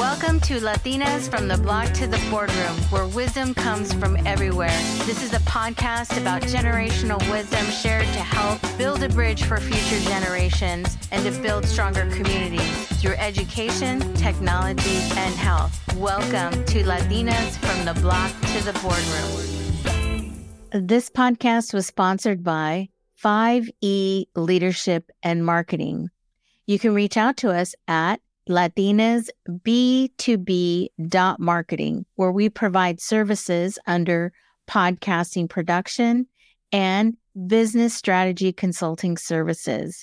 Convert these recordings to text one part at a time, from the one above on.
Welcome to Latinas from the Block to the Boardroom, where wisdom comes from everywhere. This is a podcast about generational wisdom shared to help build a bridge for future generations and to build stronger communities through education, technology, and health. Welcome to Latinas from the Block to the Boardroom. This podcast was sponsored by 5E Leadership and Marketing. You can reach out to us at latinasb2b.marketing, where we provide services under podcasting production and business strategy consulting services.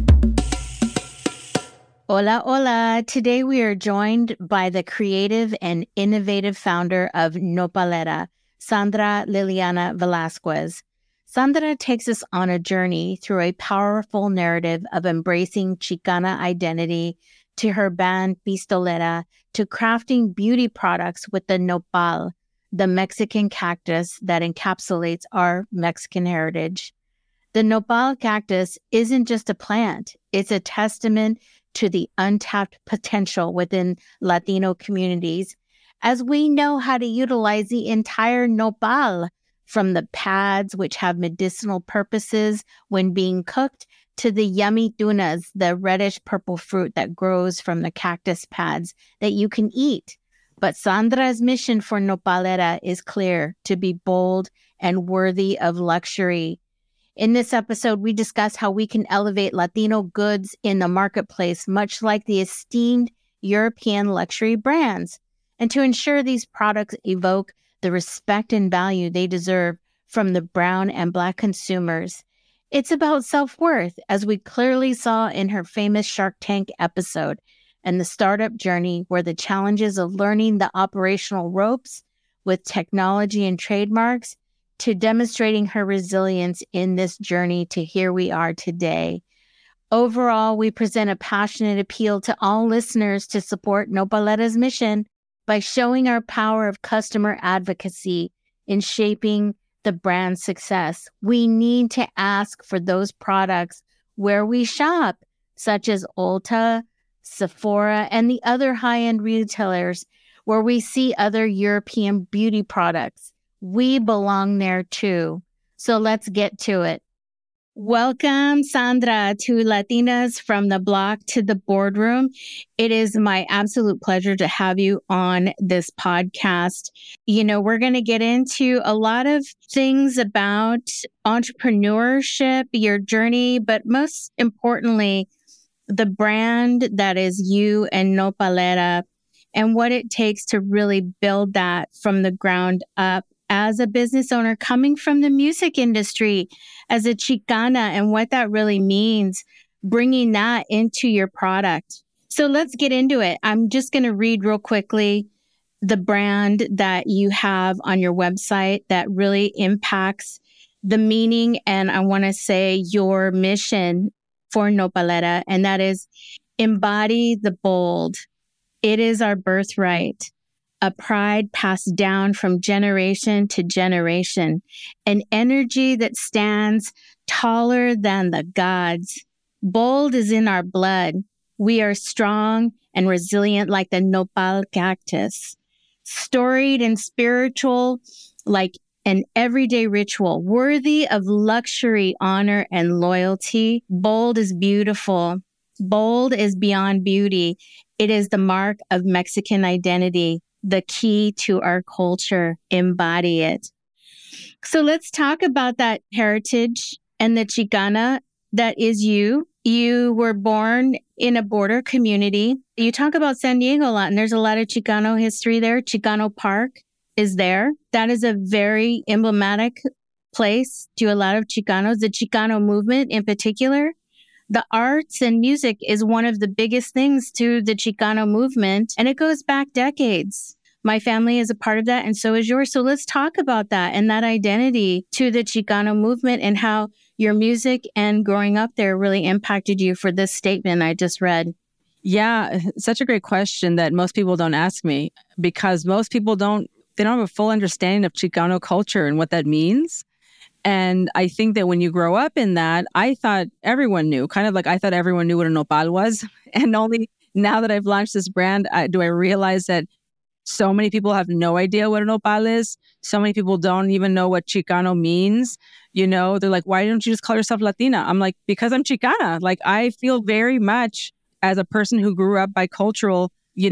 Hola, hola. Today we are joined by the creative and innovative founder of Nopalera, Sandra Liliana Velasquez. Sandra takes us on a journey through a powerful narrative of embracing Chicana identity, to her band Pistolera, to crafting beauty products with the nopal, the Mexican cactus that encapsulates our Mexican heritage. The nopal cactus isn't just a plant, it's a testament to the untapped potential within Latino communities, as we know how to utilize the entire nopal, from the pads, which have medicinal purposes when being cooked, to the yummy tunas, the reddish purple fruit that grows from the cactus pads that you can eat. But Sandra's mission for Nopalera is clear: to be bold and worthy of luxury. In this episode, we discuss how we can elevate Latino goods in the marketplace, much like the esteemed European luxury brands, and to ensure these products evoke the respect and value they deserve from the brown and Black consumers. It's about self-worth, as we clearly saw in her famous Shark Tank episode, and the startup journey where the challenges of learning the operational ropes with technology and trademarks to demonstrating her resilience in this journey to here we are today. Overall, we present a passionate appeal to all listeners to support Nopalera's mission by showing our power of customer advocacy in shaping the brand's success. We need to ask for those products where we shop, such as Ulta, Sephora, and the other high-end retailers where we see other European beauty products. We belong there too. So let's get to it. Welcome, Sandra, to Latinas from the Block to the Boardroom. It is my absolute pleasure to have you on this podcast. You know, we're going to get into a lot of things about entrepreneurship, your journey, but most importantly, the brand that is you and Nopalera and what it takes to really build that from the ground up as a business owner coming from the music industry, as a Chicana, and what that really means, bringing that into your product. So let's get into it. I'm just going to read real quickly the brand that you have on your website that really impacts the meaning, and I want to say your mission for Nopalera, and that is embody the bold. It is our birthright. A pride passed down from generation to generation, an energy that stands taller than the gods. Bold is in our blood. We are strong and resilient like the nopal cactus, storied and spiritual like an everyday ritual, worthy of luxury, honor, and loyalty. Bold is beautiful. Bold is beyond beauty. It is the mark of Mexican identity, the key to our culture. Embody it. So let's talk about that heritage and the Chicana that is you. You were born in a border community. You talk about San Diego a lot, and there's a lot of Chicano history there. Chicano Park is there. That is a very emblematic place to a lot of Chicanos, the Chicano movement in particular. The arts and music is one of the biggest things to the Chicano movement, and it goes back decades. My family is a part of that, and so is yours. So let's talk about that and that identity to the Chicano movement and how your music and growing up there really impacted you for this statement I just read. Yeah, such a great question that most people don't ask me, because most people don't have a full understanding of Chicano culture and what that means. And I think that when you grow up in that, I thought everyone knew, kind of like I thought everyone knew what a nopal was. And only now that I've launched this brand, do I realize that so many people have no idea what a nopal is. So many people don't even know what Chicano means. You know, they're like, why don't you just call yourself Latina? I'm like, because I'm Chicana. Like, I feel very much as a person who grew up biculturally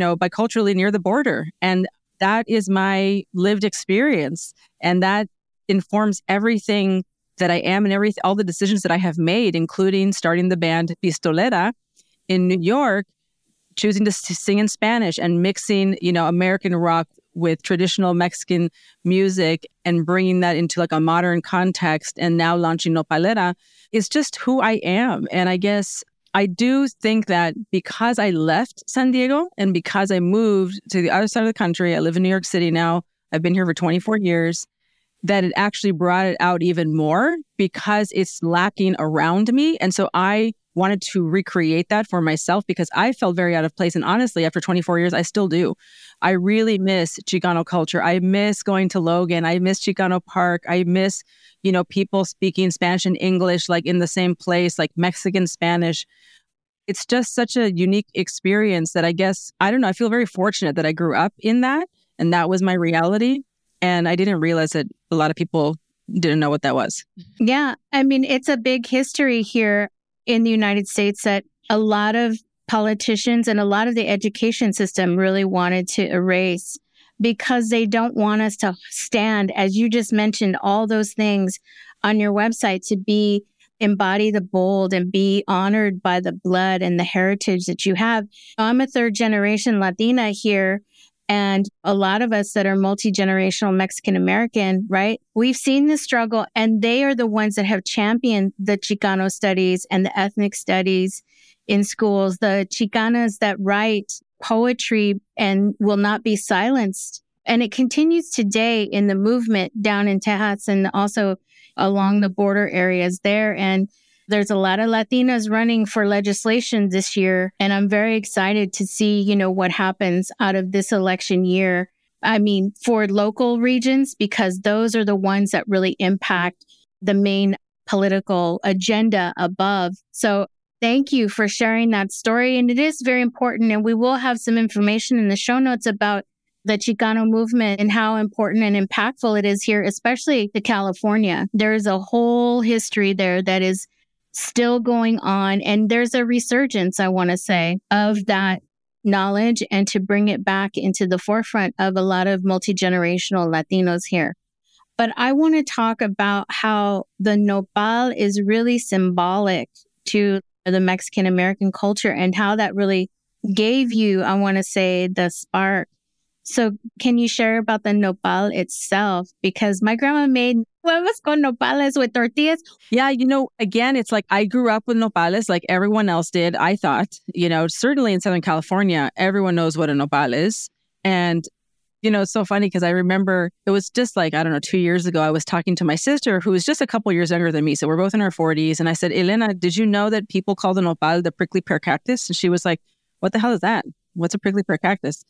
near the border. And that is my lived experience. And that informs everything that I am and all the decisions that I have made, including starting the band Pistolera in New York, choosing to sing in Spanish and mixing, American rock with traditional Mexican music and bringing that into like a modern context, and now launching Nopalera is just who I am. And I guess I do think that because I left San Diego and because I moved to the other side of the country, I live in New York City now, I've been here for 24 years, that it actually brought it out even more because it's lacking around me. And so I wanted to recreate that for myself because I felt very out of place. And honestly, after 24 years, I still do. I really miss Chicano culture. I miss going to Logan. I miss Chicano Park. I miss, people speaking Spanish and English, like in the same place, like Mexican Spanish. It's just such a unique experience that I guess, I don't know, I feel very fortunate that I grew up in that and that was my reality. And I didn't realize that a lot of people didn't know what that was. Yeah. I mean, it's a big history here in the United States that a lot of politicians and a lot of the education system really wanted to erase because they don't want us to stand, as you just mentioned, all those things on your website to embody the bold and be honored by the blood and the heritage that you have. I'm a third generation Latina here. And a lot of us that are multi-generational Mexican American, right? We've seen the struggle, and they are the ones that have championed the Chicano studies and the ethnic studies in schools, the Chicanas that write poetry and will not be silenced. And it continues today in the movement down in Tejas and also along the border areas there. And there's a lot of Latinas running for legislation this year, and I'm very excited to see, what happens out of this election year. I mean, for local regions, because those are the ones that really impact the main political agenda above. So thank you for sharing that story. And it is very important. And we will have some information in the show notes about the Chicano movement and how important and impactful it is here, especially to California. There's a whole history there that is still going on. And there's a resurgence, I want to say, of that knowledge and to bring it back into the forefront of a lot of multi-generational Latinos here. But I want to talk about how the nopal is really symbolic to the Mexican American culture and how that really gave you, I want to say, the spark. So can you share about the nopal itself? Because my grandma made huevos con nopales with tortillas. Yeah, again, it's like I grew up with nopales like everyone else did, I thought. Certainly in Southern California, everyone knows what a nopal is. And, it's so funny because I remember it was just like, 2 years ago, I was talking to my sister who was just a couple years younger than me. So we're both in our 40s. And I said, Elena, did you know that people call the nopal the prickly pear cactus? And she was like, what the hell is that? What's a prickly pear cactus?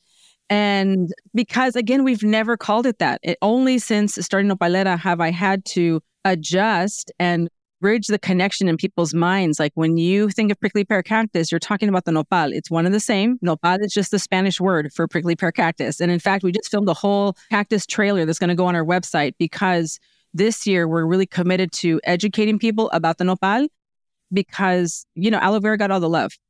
And because, again, we've never called it that. Only since starting Nopalera have I had to adjust and bridge the connection in people's minds. Like when you think of prickly pear cactus, you're talking about the nopal. It's one and the same. Nopal is just the Spanish word for prickly pear cactus. And in fact, we just filmed a whole cactus trailer that's going to go on our website because this year we're really committed to educating people about the nopal because, aloe vera got all the love.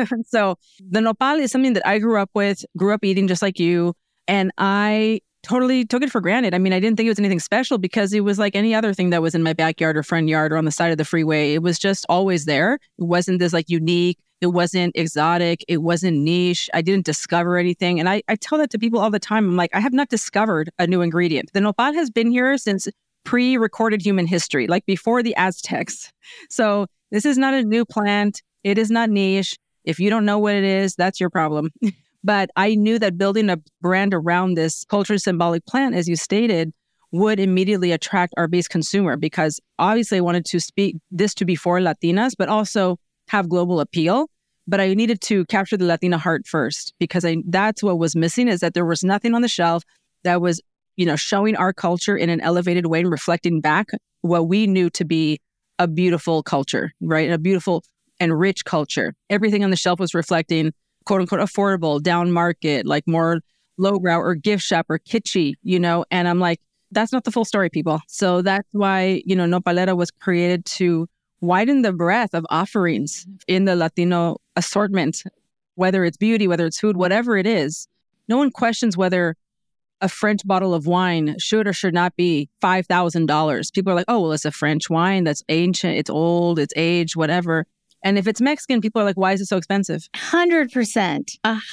So the nopal is something that I grew up eating just like you. And I totally took it for granted. I mean, I didn't think it was anything special because it was like any other thing that was in my backyard or front yard or on the side of the freeway. It was just always there. It wasn't this like unique. It wasn't exotic. It wasn't niche. I didn't discover anything. And I tell that to people all the time. I'm like, I have not discovered a new ingredient. The nopal has been here since pre-recorded human history, like before the Aztecs. So this is not a new plant. It is not niche. If you don't know what it is, that's your problem. But I knew that building a brand around this culturally symbolic plant, as you stated, would immediately attract our base consumer because obviously I wanted to speak this to be for Latinas, but also have global appeal. But I needed to capture the Latina heart first because that's what was missing is that there was nothing on the shelf that was, showing our culture in an elevated way and reflecting back what we knew to be a beautiful culture, right? A beautiful and rich culture. Everything on the shelf was reflecting quote unquote affordable, down market, like more lowbrow or gift shop or kitschy, and I'm like, that's not the full story, people. So that's why, Nopalera was created to widen the breadth of offerings in the Latino assortment, whether it's beauty, whether it's food, whatever it is. No one questions whether a French bottle of wine should or should not be $5,000. People are like, oh, well, it's a French wine that's ancient, it's old, it's aged, whatever. And if it's Mexican, people are like, why is it so expensive? 100%.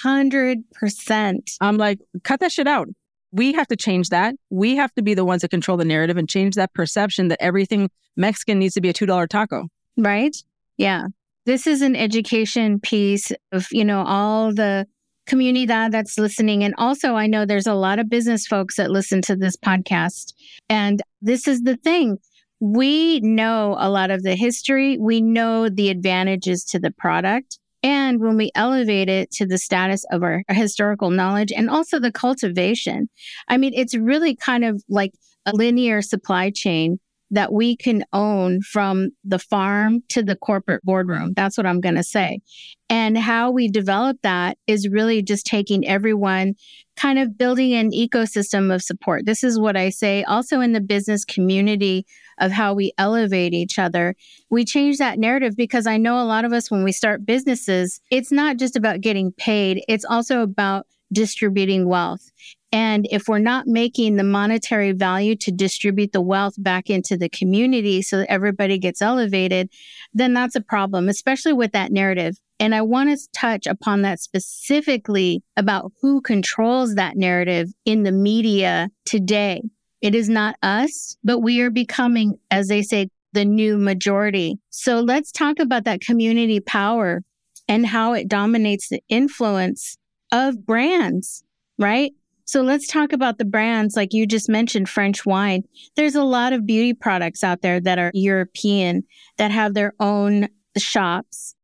100%. I'm like, cut that shit out. We have to change that. We have to be the ones that control the narrative and change that perception that everything Mexican needs to be a $2 taco. Right? Yeah. This is an education piece of, all the comunidad that's listening. And also, I know there's a lot of business folks that listen to this podcast. And this is the thing. We know a lot of the history. We know the advantages to the product. And when we elevate it to the status of our historical knowledge and also the cultivation, I mean, it's really kind of like a linear supply chain that we can own from the farm to the corporate boardroom. That's what I'm going to say. And how we develop that is really just taking everyone, kind of building an ecosystem of support. This is what I say also in the business community of how we elevate each other. We change that narrative because I know a lot of us, when we start businesses, it's not just about getting paid. It's also about distributing wealth. And if we're not making the monetary value to distribute the wealth back into the community so that everybody gets elevated, then that's a problem, especially with that narrative. And I want to touch upon that specifically about who controls that narrative in the media today. It is not us, but we are becoming, as they say, the new majority. So let's talk about that community power and how it dominates the influence of brands, right? So let's talk about the brands, like you just mentioned, French wine. There's a lot of beauty products out there that are European that have their own shops,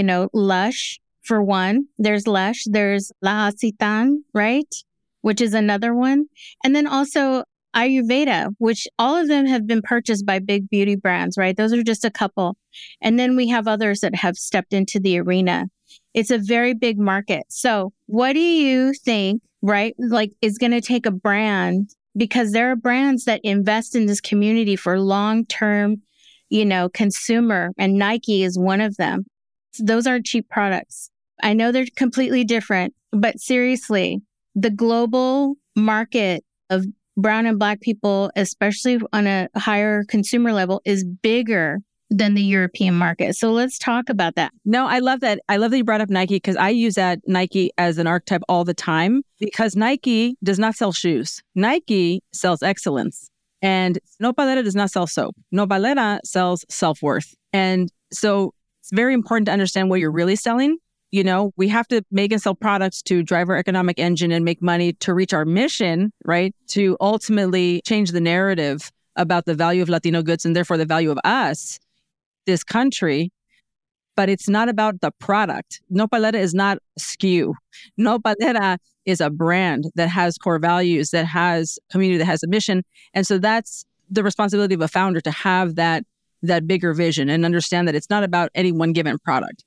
Lush for one. There's Lush, there's La Ocitane, right? Which is another one. And then also Ayurveda, which all of them have been purchased by big beauty brands, right? Those are just a couple. And then we have others that have stepped into the arena. It's a very big market. So what do you think, right? Like, is going to take a brand, because there are brands that invest in this community for long-term, consumer, and Nike is one of them. So those are cheap products. I know they're completely different, but seriously, the global market of brown and Black people, especially on a higher consumer level, is bigger than the European market. So let's talk about that. No, I love that. I love that you brought up Nike, because I use that Nike as an archetype all the time, because Nike does not sell shoes. Nike sells excellence. And Nopalera does not sell soap. Nopalera sells self-worth. And so it's very important to understand what you're really selling. We have to make and sell products to drive our economic engine and make money to reach our mission, right? To ultimately change the narrative about the value of Latino goods and therefore the value of us, this country. But it's not about the product. Nopalera is not SKU. Nopalera is a brand that has core values, that has community, that has a mission. And so that's the responsibility of a founder, to have that bigger vision and understand that it's not about any one given product,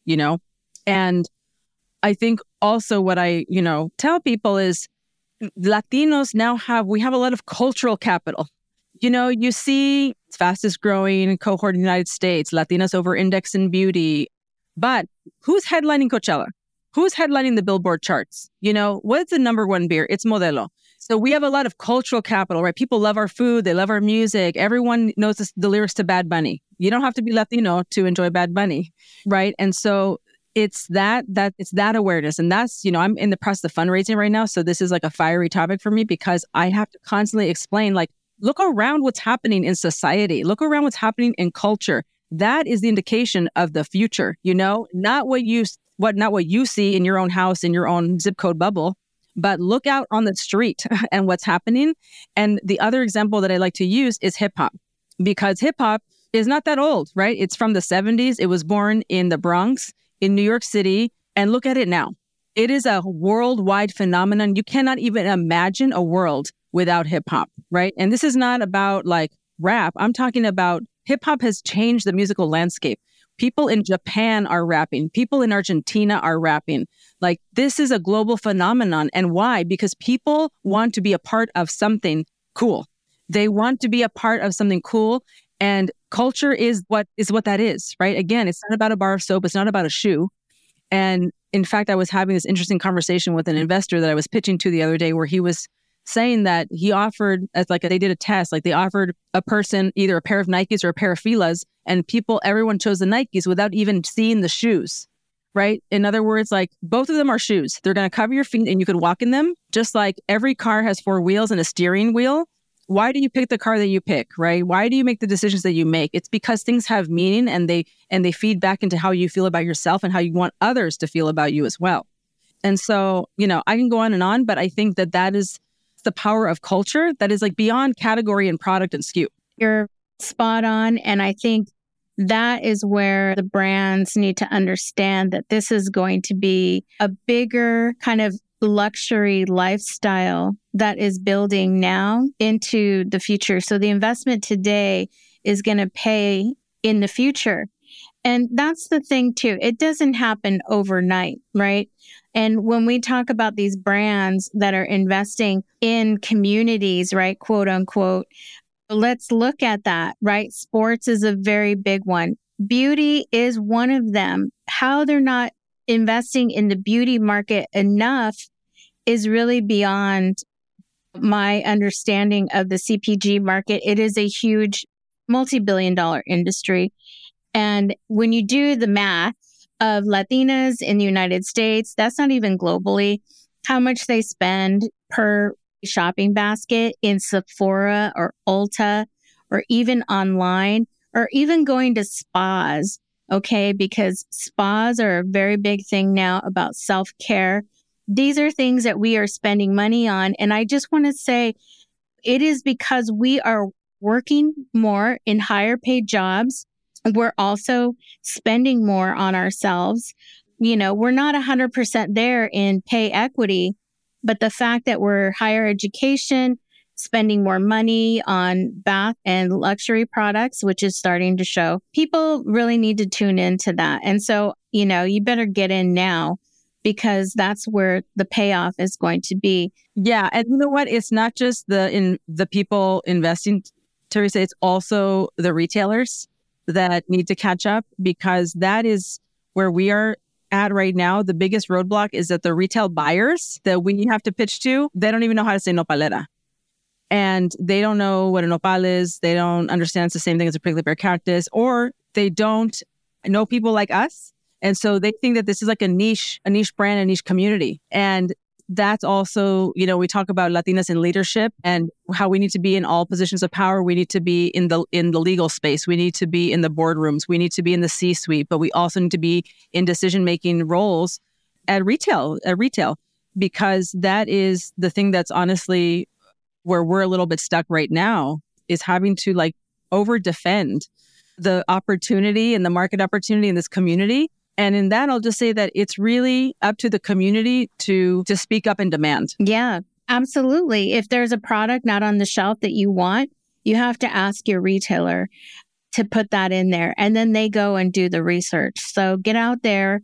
And I think also what I, tell people is Latinos now we have a lot of cultural capital. You see fastest growing cohort in the United States, Latinas over-index in beauty. But who's headlining Coachella? Who's headlining the Billboard charts? What's the number one beer? It's Modelo. So we have a lot of cultural capital, right? People love our food. They love our music. Everyone knows the lyrics to Bad Bunny. You don't have to be Latino to enjoy Bad Bunny, right? And so it's that awareness. And that's, I'm in the process of fundraising right now. So this is like a fiery topic for me, because I have to constantly explain, like, look around what's happening in society. Look around what's happening in culture. That is the indication of the future, not what you see in your own house, in your own zip code bubble, but look out on the street and what's happening. And the other example that I like to use is hip hop, because hip hop is not that old, right? It's from the 70s. It was born in the Bronx, in New York City. And look at it now. It is a worldwide phenomenon. You cannot even imagine a world without hip hop, right? And this is not about like rap. I'm talking about hip hop has changed the musical landscape. People in Japan are rapping. People in Argentina are rapping. Like, this is a global phenomenon. And why? Because people want to be a part of something cool. They want to be a part of something cool. And culture is what that is, right? Again, it's not about a bar of soap. It's not about a shoe. And in fact, I was having this interesting conversation with an investor that I was pitching to the other day, where he was saying that he offered, as like they did a test, like they offered a person either a pair of Nikes or a pair of Filas, and everyone chose the Nikes without even seeing the shoes, right? In other words, like, both of them are shoes. They're going to cover your feet and you could walk in them, just like every car has 4 wheels and a steering wheel. Why do you pick the car that you pick, right? Why do you make the decisions that you make? It's because things have meaning, and they feed back into how you feel about yourself and how you want others to feel about you as well. And so, I can go on, but I think that is the power of culture that is like beyond category and product and SKU. You're spot on. And I think that is where the brands need to understand that this is going to be a bigger kind of luxury lifestyle that is building now into the future. So the investment today is going to pay in the future. And that's the thing too. It doesn't happen overnight, right? And when we talk about these brands that are investing in communities, right, quote unquote, let's look at that, right? Sports is a very big one. Beauty is one of them. How they're not investing in the beauty market enough is really beyond my understanding of the CPG market. It is a huge multi-billion-dollar industry. And when you do the math of Latinas in the United States, that's not even globally, how much they spend per shopping basket in Sephora or Ulta or even online, or even going to spas, okay? Because spas are a very big thing now about self-care. These are things that we are spending money on. And I just want to say, it is because we are working more in higher paid jobs. We're also spending more on ourselves. We're not 100% there in pay equity, but the fact that we're higher education, spending more money on bath and luxury products, which is starting to show, people really need to tune into that. And so, you better get in now, because that's where the payoff is going to be. Yeah. And you know what? It's not just the people investing, Teresa, it's also the retailers that need to catch up, because that is where we are at right now. The biggest roadblock is that the retail buyers that we have to pitch to, they don't even know how to say nopalera. And they don't know what a nopal is. They don't understand it's the same thing as a prickly pear cactus, or they don't know people like us. And so they think that this is like a niche brand, a niche community. And that's also, we talk about Latinas in leadership and how we need to be in all positions of power. We need to be in the legal space. We need to be in the boardrooms. We need to be in the C-suite, but we also need to be in decision-making roles at retail, because that is the thing that's honestly where we're a little bit stuck right now, is having to like over-defend the opportunity and the market opportunity in this community. And in that, I'll just say that it's really up to the community to speak up and demand. Yeah, absolutely. If there's a product not on the shelf that you want, you have to ask your retailer to put that in there. And then they go and do the research. So get out there,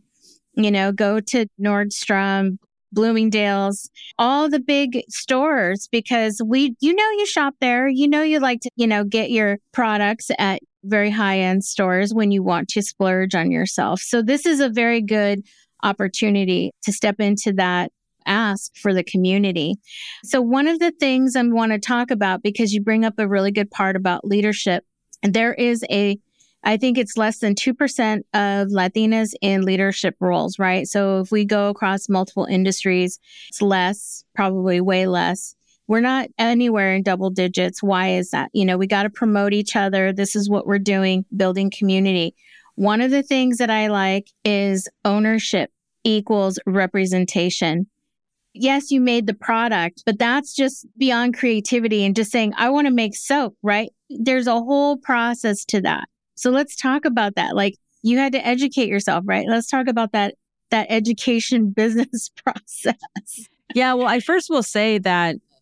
go to Nordstrom, Bloomingdale's, all the big stores, because you shop there, you like to, get your products at very high-end stores when you want to splurge on yourself. So this is a very good opportunity to step into that ask for the community. So one of the things I want to talk about, because you bring up a really good part about leadership, and there is I think it's less than 2% of Latinas in leadership roles, right? So if we go across multiple industries, it's less, probably way less. We're not anywhere in double digits. Why is that? We got to promote each other. This is what we're doing, building community. One of the things that I like is ownership equals representation. Yes, you made the product, but that's just beyond creativity and just saying, I want to make soap, right? There's a whole process to that. So let's talk about that. Like, you had to educate yourself, right? Let's talk about that education business process. Yeah, well, I first will say that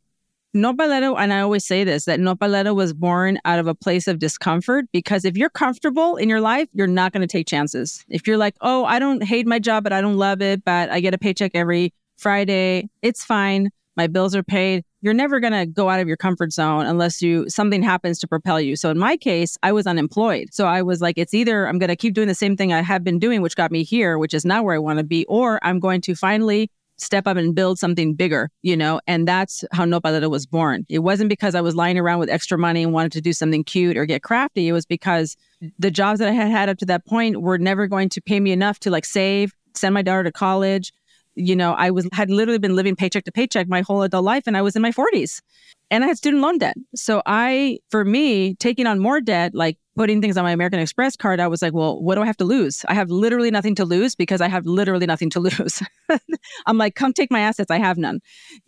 Nopalero, and I always say this, that Nopalero was born out of a place of discomfort, because if you're comfortable in your life, you're not going to take chances. If you're like, oh, I don't hate my job, but I don't love it, but I get a paycheck every Friday, it's fine, my bills are paid, you're never going to go out of your comfort zone unless something happens to propel you. So in my case, I was unemployed. So I was like, it's either I'm going to keep doing the same thing I have been doing, which got me here, which is not where I want to be, or I'm going to finally step up and build something bigger, and that's how Nopalero was born. It wasn't because I was lying around with extra money and wanted to do something cute or get crafty. It was because the jobs that I had had up to that point were never going to pay me enough to save, send my daughter to college. I had literally been living paycheck to paycheck my whole adult life, and I was in my 40s and I had student loan debt. So for me, taking on more debt, like putting things on my American Express card, I was like, well, what do I have to lose? I have literally nothing to lose because I have literally nothing to lose. I'm like, come take my assets. I have none,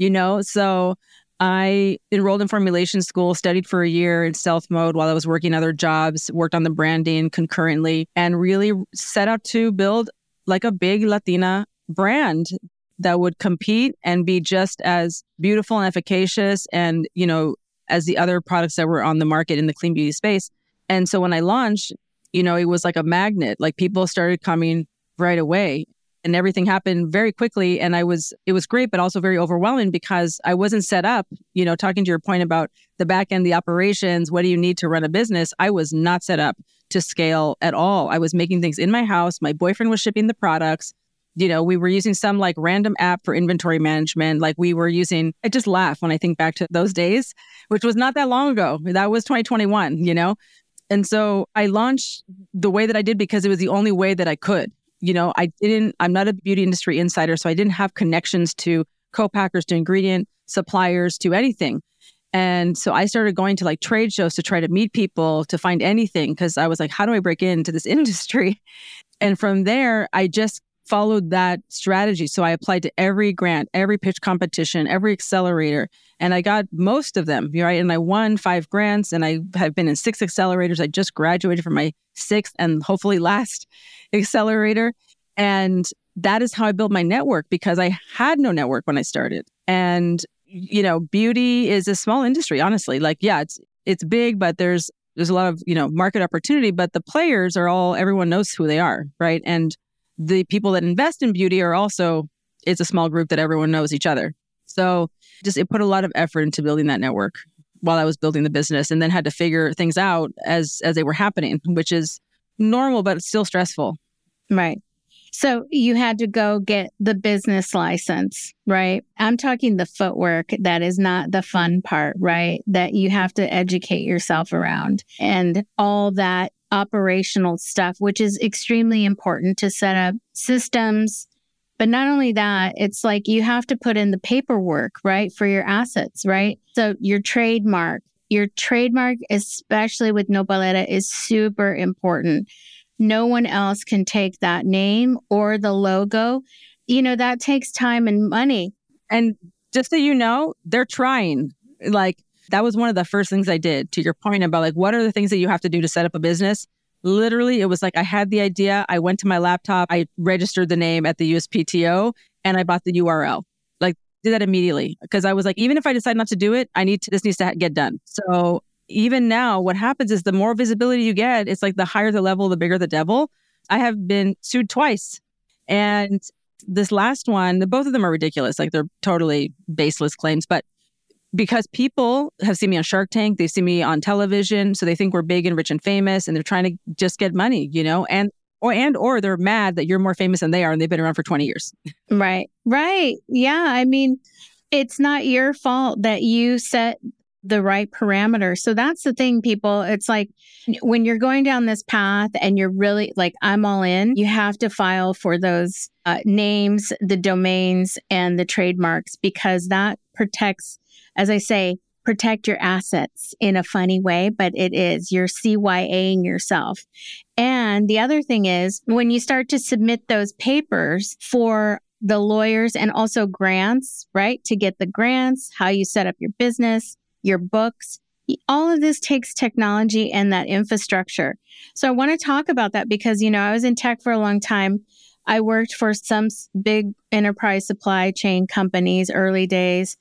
So I enrolled in formulation school, studied for a year in stealth mode while I was working other jobs, worked on the branding concurrently, and really set out to build like a big Latina brand that would compete and be just as beautiful and efficacious and, as the other products that were on the market in the clean beauty space. And so when I launched, it was like a magnet, like people started coming right away and everything happened very quickly. And it was great, but also very overwhelming because I wasn't set up, talking to your point about the back end, the operations, what do you need to run a business? I was not set up to scale at all. I was making things in my house. My boyfriend was shipping the products. We were using some random app for inventory management. I just laugh when I think back to those days, which was not that long ago. That was 2021, And so I launched the way that I did because it was the only way that I could. I'm not a beauty industry insider, so I didn't have connections to co-packers, to ingredient suppliers, to anything. And so I started going to trade shows to try to meet people, to find anything, because I was like, how do I break into this industry? And from there, I just followed that strategy. So I applied to every grant, every pitch competition, every accelerator, and I got most of them, right? And I won 5 grants, and I have been in 6 accelerators. I just graduated from my 6th and hopefully last accelerator. And that is how I built my network, because I had no network when I started. And, beauty is a small industry, honestly. It's big, but there's a lot of, market opportunity, but the players everyone knows who they are, right? And the people that invest in beauty it's a small group that everyone knows each other. So it put a lot of effort into building that network while I was building the business, and then had to figure things out as they were happening, which is normal, but still stressful. Right. So you had to go get the business license, right? I'm talking the footwork. That is not the fun part, right? That you have to educate yourself around, and all that operational stuff, which is extremely important to set up systems. But not only that, it's you have to put in the paperwork, right, for your assets, right? So your trademark, especially with Nopalera, is super important. No one else can take that name or the logo. That takes time and money. And just so they're trying. That was one of the first things I did, to your point about what are the things that you have to do to set up a business. Literally, it was I had the idea. I went to my laptop. I registered the name at the USPTO, and I bought the URL. Did that immediately, because I was even if I decide not to do it, this needs to get done. So even now, what happens is the more visibility you get, it's the higher the level, the bigger the devil. I have been sued twice. And this last one, both of them are ridiculous. They're totally baseless claims. But because people have seen me on Shark Tank, they see me on television, so they think we're big and rich and famous, and they're trying to just get money, or they're mad that you're more famous than they are, and they've been around for 20 years. Right. Yeah. I mean, it's not your fault that you set the right parameters. So that's the thing, people. It's when you're going down this path and you're really I'm all in, you have to file for those names, the domains, and the trademarks, because that protects, as I say, protect your assets in a funny way, but you're CYAing yourself. And the other thing is, when you start to submit those papers for the lawyers and also grants, right? To get the grants, how you set up your business, your books, all of this takes technology and that infrastructure. So I want to talk about that because, I was in tech for a long time. I worked for some big enterprise supply chain companies, early days.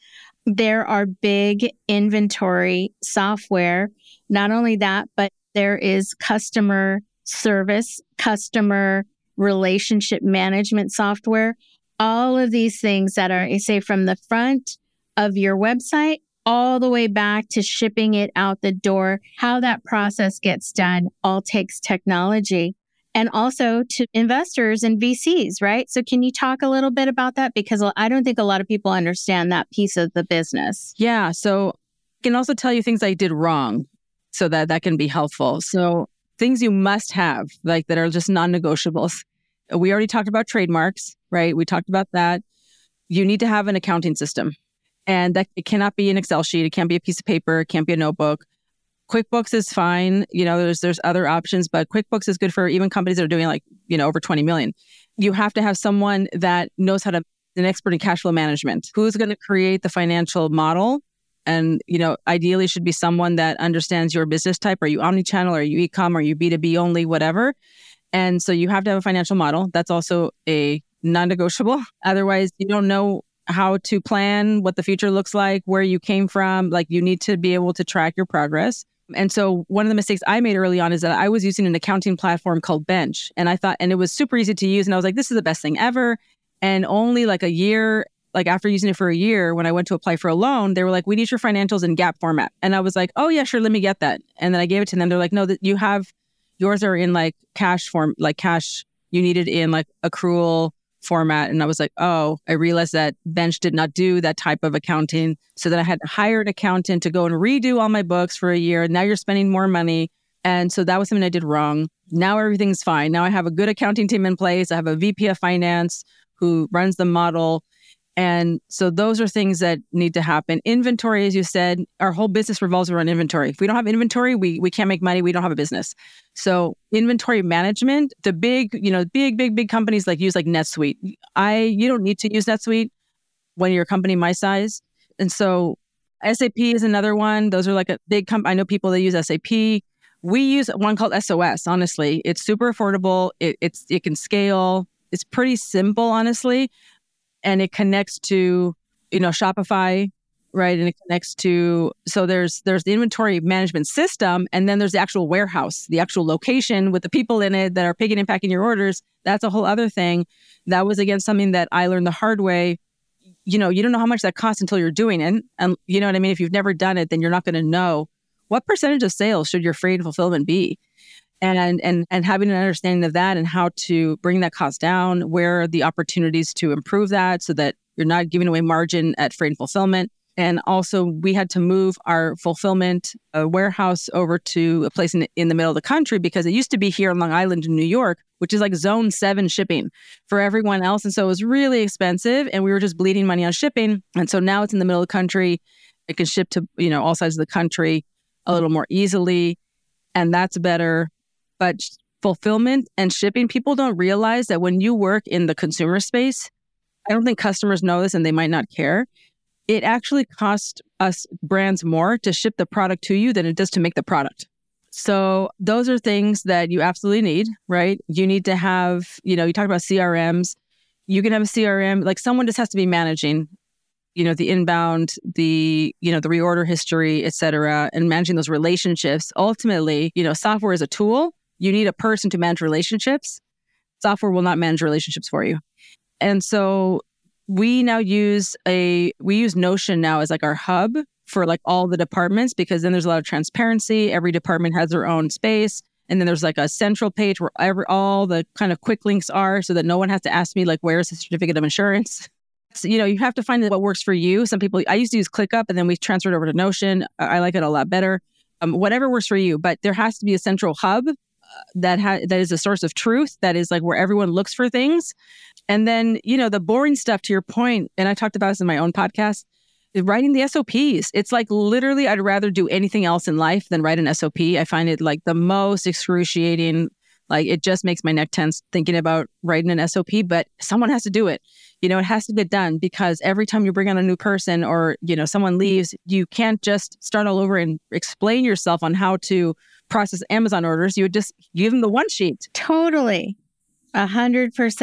there are big inventory software. Not only that, but there is customer service, customer relationship management software. All of these things that are, say, from the front of your website all the way back to shipping it out the door, how that process gets done all takes technology. And also to investors and VCs, right? So can you talk a little bit about that? Because I don't think a lot of people understand that piece of the business. Yeah. So I can also tell you things I did wrong so that can be helpful. So things you must have, like that are just non-negotiables. We already talked about trademarks, right? We talked about that. You need to have an accounting system, and that it cannot be an Excel sheet. It can't be a piece of paper. It can't be a notebook. QuickBooks is fine. There's other options, but QuickBooks is good for even companies that are doing over 20 million. You have to have someone that knows an expert in cash flow management. Who's going to create the financial model? And, ideally should be someone that understands your business type. Are you omnichannel? Are you e-com? Are you B2B only? Whatever. And so you have to have a financial model. That's also a non-negotiable. Otherwise, you don't know how to plan what the future looks like, where you came from. Like, you need to be able to track your progress. And so one of the mistakes I made early on is that I was using an accounting platform called Bench. And it was super easy to use. And I was like, this is the best thing ever. And only like a year, after using it for a year, when I went to apply for a loan, they were like, we need your financials in GAAP format. And I was like, oh yeah, sure, let me get that. And then I gave it to them. They're like, no, that you have, yours are in like cash form, like cash, you need it in like accrual format. And I was like, oh, I realized that Bench did not do that type of accounting. So then I had to hire an accountant to go and redo all my books for a year. Now you're spending more money. And so that was something I did wrong. Now everything's fine. Now I have a good accounting team in place. I have a VP of finance who runs the model. And so those are things that need to happen. Inventory, as you said, our whole business revolves around inventory. If we don't have inventory, we can't make money. We don't have a business. So inventory management, the big companies use NetSuite. You don't need to use NetSuite when you're a company my size. And so SAP is another one. Those are like a big company. I know people that use SAP. We use one called SOS, honestly. It's super affordable. It can scale. It's pretty simple, honestly. And it connects to, Shopify, right? And it connects to, so there's the inventory management system, and then there's the actual warehouse, the actual location with the people in it that are picking and packing your orders. That's a whole other thing. That was, again, something that I learned the hard way. You don't know how much that costs until you're doing it. And you know what I mean? If you've never done it, then you're not going to know what percentage of sales should your freight and fulfillment be. And having an understanding of that and how to bring that cost down, where are the opportunities to improve that so that you're not giving away margin at freight and fulfillment. And also, we had to move our fulfillment warehouse over to a place in the middle of the country because it used to be here on Long Island in New York, which is like zone 7 shipping for everyone else. And so it was really expensive and we were just bleeding money on shipping. And so now it's in the middle of the country. It can ship to, all sides of the country a little more easily. And that's better. But fulfillment and shipping, people don't realize that when you work in the consumer space, I don't think customers know this and they might not care. It actually costs us brands more to ship the product to you than it does to make the product. So those are things that you absolutely need, right? You need to have, you talk about CRMs. You can have a CRM, like someone just has to be managing, the inbound, the reorder history, et cetera, and managing those relationships. Ultimately, software is a tool. You need a person to manage relationships. Software will not manage relationships for you. And so we now use Notion now as like our hub for like all the departments, because then there's a lot of transparency. Every department has their own space. And then there's like a central page where all the kind of quick links are so that no one has to ask me like, where's the certificate of insurance? So, you have to find what works for you. Some people, I used to use ClickUp and then we transferred over to Notion. I like it a lot better. Whatever works for you, but there has to be a central hub that is a source of truth, that is like where everyone looks for things. And then, the boring stuff, to your point, and I talked about this in my own podcast, writing the SOPs. It's like literally, I'd rather do anything else in life than write an SOP. I find it like the most excruciating. Like it just makes my neck tense thinking about writing an SOP, but someone has to do it. It has to get done, because every time you bring on a new person or, someone leaves, you can't just start all over and explain yourself on how to process Amazon orders. You would just give them the one sheet. Totally. 100%.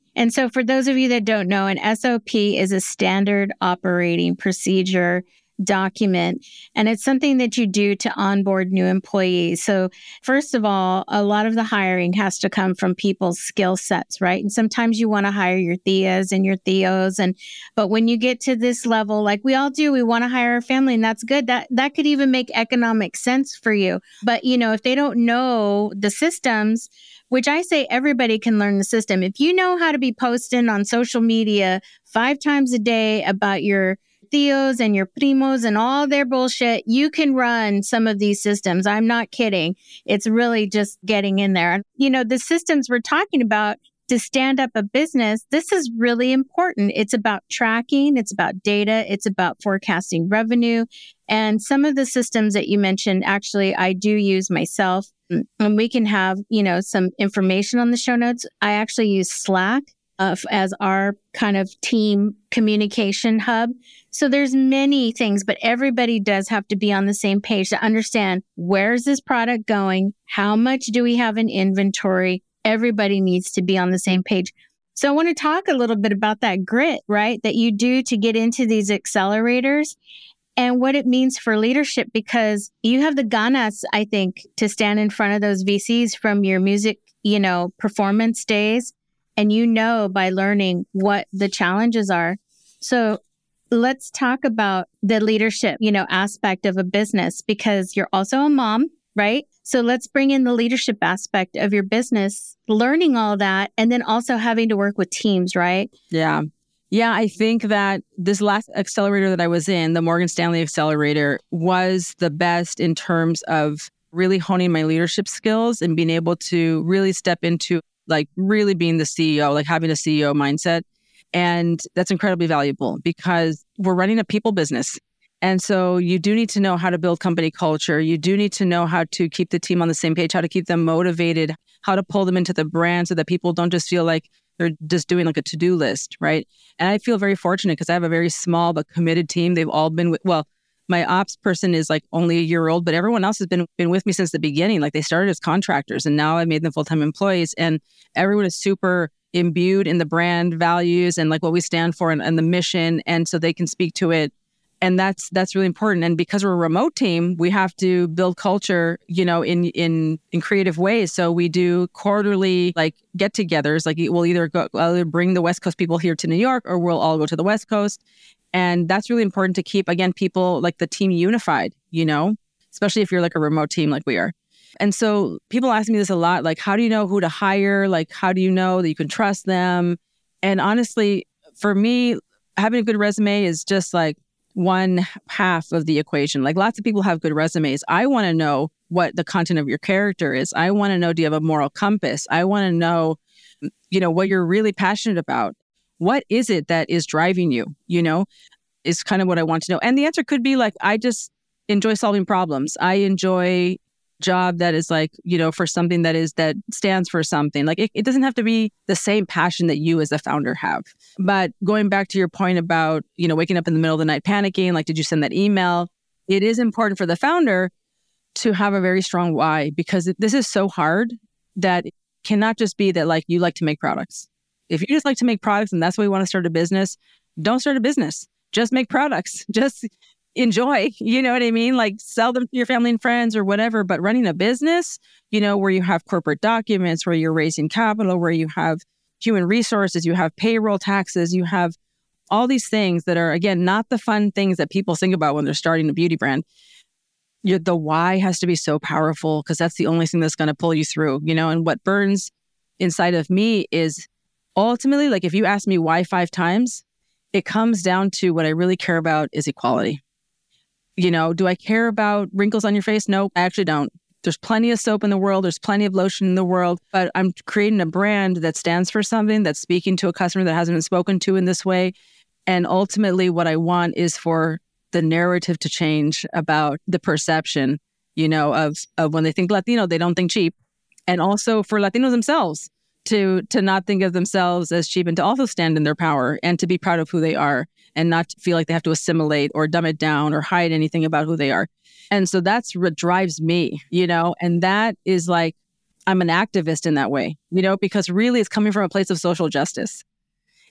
And so for those of you that don't know, an SOP is a standard operating procedure document, and it's something that you do to onboard new employees. So first of all, a lot of the hiring has to come from people's skill sets, right? And sometimes you want to hire your tias and your tios, but when you get to this level, like we all do, we want to hire a family, and that's good. That could even make economic sense for you. But if they don't know the systems, which I say everybody can learn the system. If you know how to be posting on social media 5 times a day about your tios and your primos and all their bullshit, you can run some of these systems. I'm not kidding. It's really just getting in there. The systems we're talking about to stand up a business, this is really important. It's about tracking. It's about data. It's about forecasting revenue. And some of the systems that you mentioned, actually, I do use myself. And we can have, some information on the show notes. I actually use Slack as our kind of team communication hub. So there's many things, but everybody does have to be on the same page to understand, where's this product going? How much do we have in inventory? Everybody needs to be on the same page. So I want to talk a little bit about that grit, right? That you do to get into these accelerators and what it means for leadership, because you have the ganas, I think, to stand in front of those VCs from your music, performance days. And by learning what the challenges are. So let's talk about the leadership, aspect of a business, because you're also a mom, right? So let's bring in the leadership aspect of your business, learning all that, and then also having to work with teams, right? Yeah. Yeah, I think that this last accelerator that I was in, the Morgan Stanley Accelerator, was the best in terms of really honing my leadership skills and being able to really step into really being the CEO, having a CEO mindset. And that's incredibly valuable because we're running a people business. And so you do need to know how to build company culture. You do need to know how to keep the team on the same page, how to keep them motivated, how to pull them into the brand so that people don't just feel like they're just doing a to-do list, right? And I feel very fortunate because I have a very small but committed team. They've all been my ops person is only a year old, but everyone else has been with me since the beginning. They started as contractors and now I made them full-time employees, and everyone is super imbued in the brand values and what we stand for and the mission. And so they can speak to it. And that's really important. And because we're a remote team, we have to build culture, in creative ways. So we do quarterly get-togethers. We'll either bring the West Coast people here to New York, or we'll all go to the West Coast. And that's really important to keep, again, people the team unified, especially if you're a remote team like we are. And so people ask me this a lot, how do you know who to hire? How do you know that you can trust them? And honestly, for me, having a good resume is just one half of the equation. Lots of people have good resumes. I want to know what the content of your character is. I want to know, do you have a moral compass? I want to know, what you're really passionate about. What is it that is driving you, is kind of what I want to know. And the answer could be I just enjoy solving problems. I enjoy job that is for something that stands for something. It doesn't have to be the same passion that you as a founder have. But going back to your point about, waking up in the middle of the night panicking, did you send that email? It is important for the founder to have a very strong why, because this is so hard that it cannot just be that you like to make products. If you just like to make products and that's why you want to start a business, don't start a business. Just make products. Just enjoy, you know what I mean? Sell them to your family and friends or whatever. But running a business, where you have corporate documents, where you're raising capital, where you have human resources, you have payroll taxes, you have all these things that are, again, not the fun things that people think about when they're starting a beauty brand. The why has to be so powerful because that's the only thing that's going to pull you through, and what burns inside of me is ultimately, if you ask me why 5 times, it comes down to what I really care about is equality. Do I care about wrinkles on your face? No, I actually don't. There's plenty of soap in the world. There's plenty of lotion in the world. But I'm creating a brand that stands for something, that's speaking to a customer that hasn't been spoken to in this way. And ultimately, what I want is for the narrative to change about the perception, of when they think Latino, they don't think cheap. And also for Latinos themselves to not think of themselves as cheap and to also stand in their power and to be proud of who they are and not feel like they have to assimilate or dumb it down or hide anything about who they are. And so that's what drives me, and that is I'm an activist in that way, because really it's coming from a place of social justice.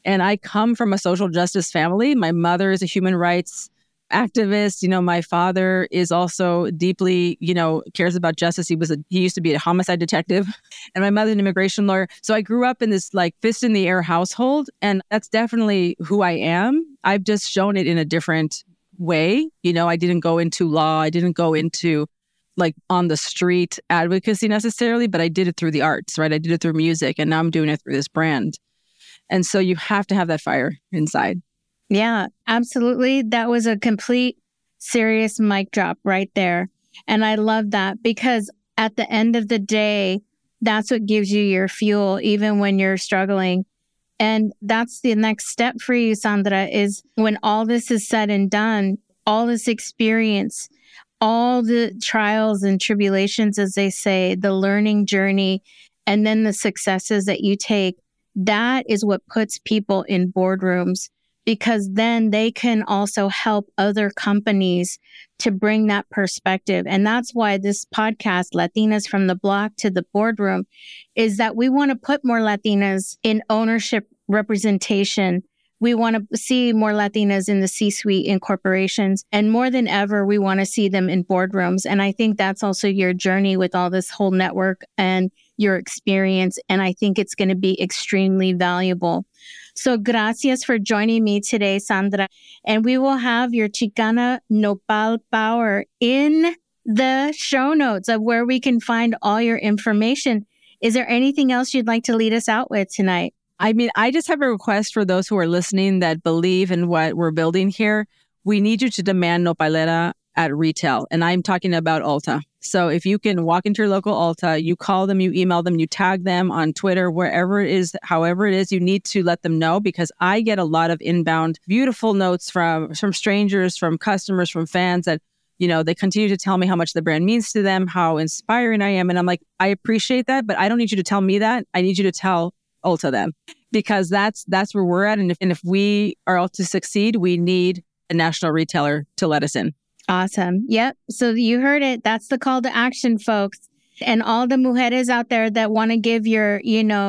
And I come from a social justice family. My mother is a human rights activist. My father is also deeply, cares about justice. He used to be a homicide detective, and my mother's an immigration lawyer. So I grew up in this like fist in the air household, and that's definitely who I am. I've just shown it in a different way. I didn't go into law. I didn't go into like on the street advocacy necessarily, but I did it through the arts, right? I did it through music, and now I'm doing it through this brand. And so you have to have that fire inside. Yeah, absolutely. That was a complete serious mic drop right there. And I love that because at the end of the day, that's what gives you your fuel, even when you're struggling. And that's the next step for you, Sandra, is when all this is said and done, all this experience, all the trials and tribulations, as they say, the learning journey, and then the successes that you take, that is what puts people in boardrooms, because then they can also help other companies to bring that perspective. And that's why this podcast, Latinas from the Block to the Boardroom, is that we want to put more Latinas in ownership representation. We want to see more Latinas in the C-suite in corporations. And more than ever, we want to see them in boardrooms. And I think that's also your journey with all this whole network and your experience. And I think it's going to be extremely valuable. So gracias for joining me today, Sandra. And we will have your Chicana Nopal Power in the show notes of where we can find all your information. Is there anything else you'd like to lead us out with tonight? I mean, I just have a request for those who are listening that believe in what we're building here. We need you to demand Nopalera at retail. And I'm talking about Ulta. So if you can walk into your local Ulta, you call them, you email them, you tag them on Twitter, wherever it is, however it is, you need to let them know, because I get a lot of inbound, beautiful notes from strangers, from customers, from fans that, they continue to tell me how much the brand means to them, how inspiring I am. And I'm like, I appreciate that, but I don't need you to tell me that. I need you to tell Ulta them, because that's where we're at. And if we are all to succeed, we need a national retailer to let us in. Awesome. Yep. So you heard it. That's the call to action, folks. And all the mujeres out there that want to give your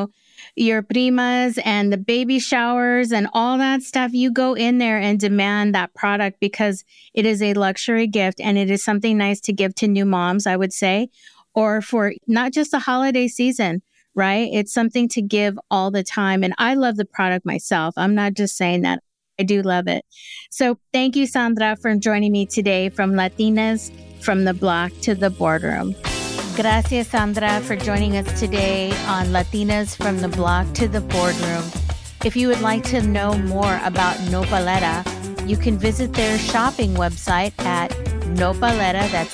primas and the baby showers and all that stuff, you go in there and demand that product, because it is a luxury gift and it is something nice to give to new moms, I would say, or for not just the holiday season, right? It's something to give all the time. And I love the product myself. I'm not just saying that. I do love it. So thank you, Sandra, for joining me today from Latinas from the Block to the Boardroom. Gracias, Sandra, for joining us today on Latinas from the Block to the Boardroom. If you would like to know more about Nopalera, you can visit their shopping website at Nopalera, that's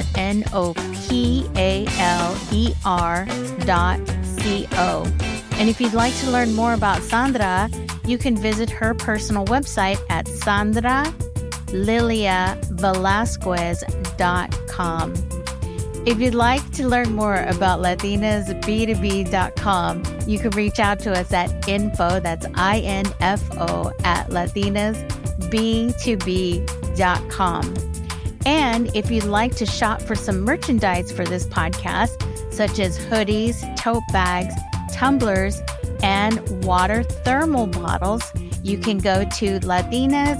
NOPALER.co. And if you'd like to learn more about Sandra, you can visit her personal website at sandraliliavelasquez.com. If you'd like to learn more about latinasb2b.com, you can reach out to us at info, that's INFO, at latinasb2b.com. And if you'd like to shop for some merchandise for this podcast, such as hoodies, tote bags, tumblers, and water thermal bottles, you can go to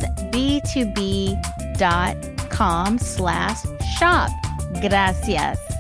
latinasb2b.com/shop. Gracias.